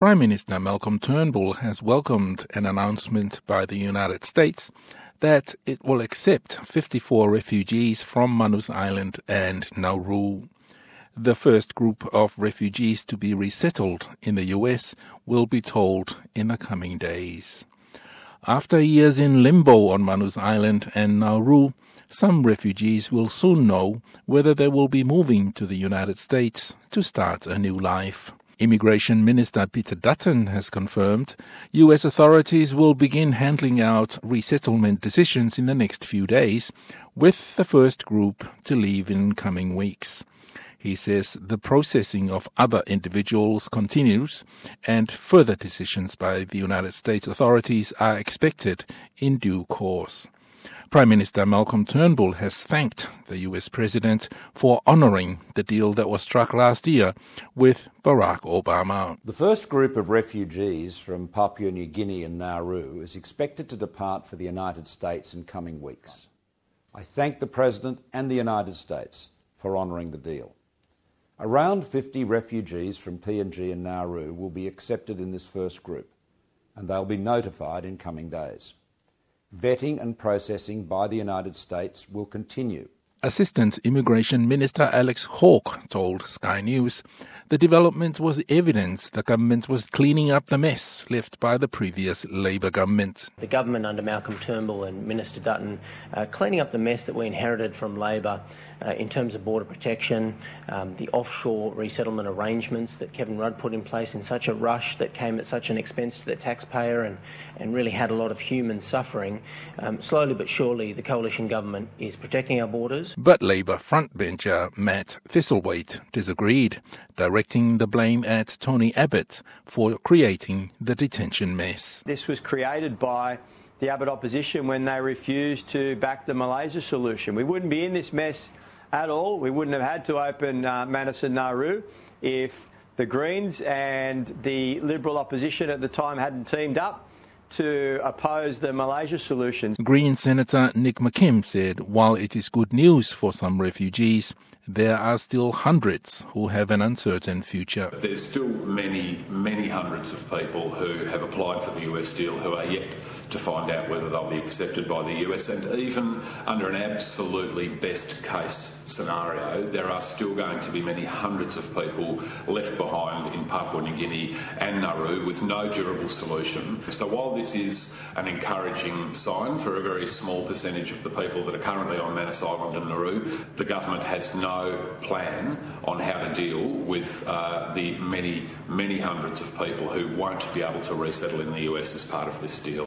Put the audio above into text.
Prime Minister Malcolm Turnbull has welcomed an announcement by the United States that it will accept 54 refugees from Manus Island and Nauru. The first group of refugees to be resettled in the US will be told in the coming days. After years in limbo on Manus Island and Nauru, some refugees will soon know whether they will be moving to the United States to start a new life. Immigration Minister Peter Dutton has confirmed U.S. authorities will begin handing out resettlement decisions in the next few days, with the first group to leave in coming weeks. He says the processing of other individuals continues and further decisions by the United States authorities are expected in due course. Prime Minister Malcolm Turnbull has thanked the US President for honouring the deal that was struck last year with Barack Obama. The first group of refugees from Papua New Guinea and Nauru is expected to depart for the United States in coming weeks. I thank the President and the United States for honouring the deal. Around 50 refugees from PNG and Nauru will be accepted in this first group, and they'll be notified in coming days. Vetting and processing by the United States will continue. Assistant Immigration Minister Alex Hawke told Sky News the development was evidence the government was cleaning up the mess left by the previous Labour government. The government under Malcolm Turnbull and Minister Dutton cleaning up the mess that we inherited from Labour in terms of border protection, the offshore resettlement arrangements that Kevin Rudd put in place in such a rush that came at such an expense to the taxpayer and really had a lot of human suffering. Slowly but surely the coalition government is protecting our borders. But Labour frontbencher Matt Thistlethwaite disagreed, directing the blame at Tony Abbott for creating the detention mess. This was created by the Abbott opposition when they refused to back the Malaysia solution. We wouldn't be in this mess at all. We wouldn't have had to open Manus and Nauru if the Greens and the Liberal opposition at the time hadn't teamed up to oppose the Malaysia solution. Green Senator Nick McKim said while it is good news for some refugees, there are still hundreds who have an uncertain future. There's still many, many hundreds of people who have applied for the US deal who are yet to find out whether they'll be accepted by the US, and even under an absolutely best case scenario, there are still going to be many hundreds of people left behind in Papua New Guinea and Nauru with no durable solution. So while this is an encouraging sign for a very small percentage of the people that are currently on Manus Island and Nauru, the government has no plan on how to deal with the many, many hundreds of people who won't be able to resettle in the US as part of this deal.